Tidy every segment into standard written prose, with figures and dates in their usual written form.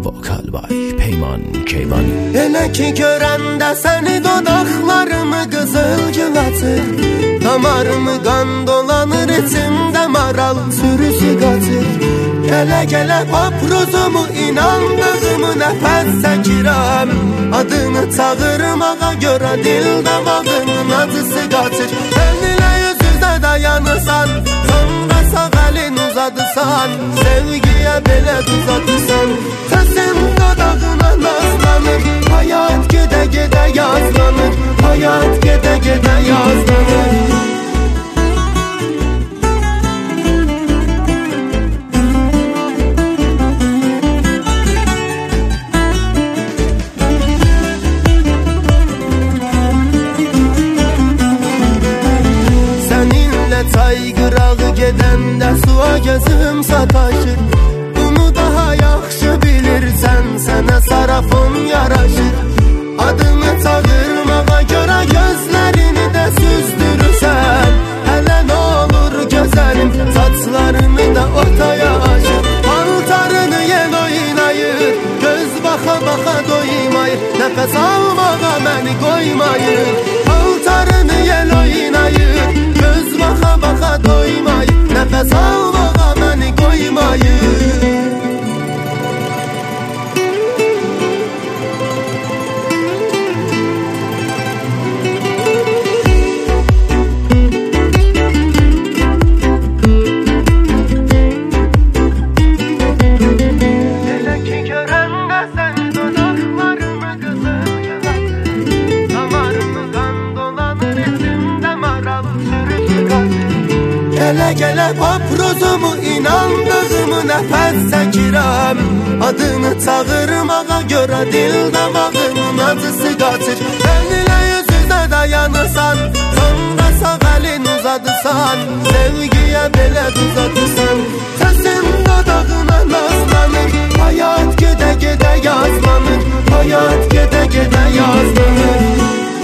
Vokal by Peyman Keyvani. Elə ki görəndə səni dodaqlarımı qızıl gül açır, damarımı qan dolanır, içimdə maral sürüsü qaçır. Gələ paprozumu inandığımı nəfəs çəkirəm, adını çağırmağa görə dil damağımın acısı qaçır. Sən ilə yüz-üzə dayanırsan, sonra sağ əlin uzadırsan, sevgiyə belə duzatırsan. Səsin dodağına nazlanır, hayat gedə-gedə yazlanır, hayat gedə-gedə yazlanır. Çay qırağı gedəndə suya gözüm sataşır, bunu daha yaxşı bilirsən, sənə sarafon yaraşır. Adını çağırmağa görə gözlərini də süzdürürsən, hələ nə olur gözəlim, saçlarını da ortaya açır. Paltarını yel oynayır, göz baxa-baxa doymayır, nəfəs almağa məni qoymayır. Paltarını yel oynayır, göz baxa-baxa doymayır, nəfəs almağa məni qoymayır. Elə ki görəndə səni dodaqlarımı qızıl gül açır, damarımı qan dolanır, içimdə maral sürüsü qaçır. Gələ paprozumu inandığımı nəfəs çəkirəm, adını çağırmağa görə dil damağımın acısı qaçır. Sən ilə yüz-üzə dayanırsan, sonra sağ əlin uzadırsan, sevgiyə belə duzatırsan. Səsin dodağına nazlanır, hayat gedə-gedə yazlanır, hayat gedə-gedə yazlanır.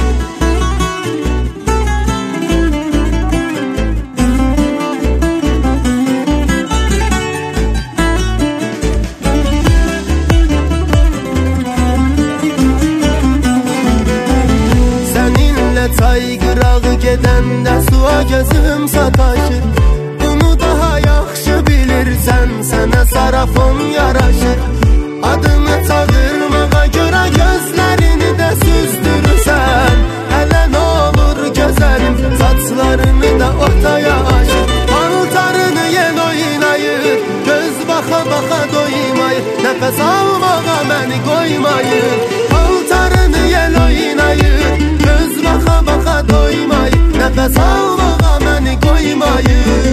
Çay qırağı gedəndə suya gözüm sataşır, bunu daha yaxşı bilirsən, sənə sarafon yaraşır. Adını çağırmağa görə gözlərini də süzdürürsən, hələ nə olur gözəlim, saçlarını da ortaya açır. Paltarını yel oynayır, göz baxa-baxa doymayır, nəfəs almağa məni qoymayır. Paltarını yel oynayır, göz baxa-baxa doymayır, nəfəs almağa məni qoymayır.